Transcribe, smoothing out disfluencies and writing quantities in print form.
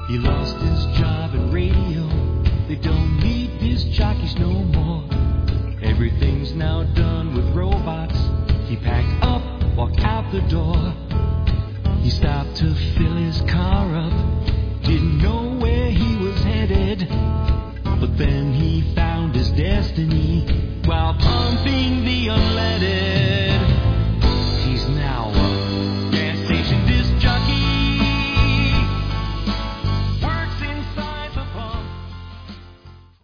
He lost his job at radio. They don't need disc jockeys no more. Everything's now done with robots. He packed up, walked out the door. He stopped to fill his car up. Didn't know where he was headed. But then he found his destiny while pumping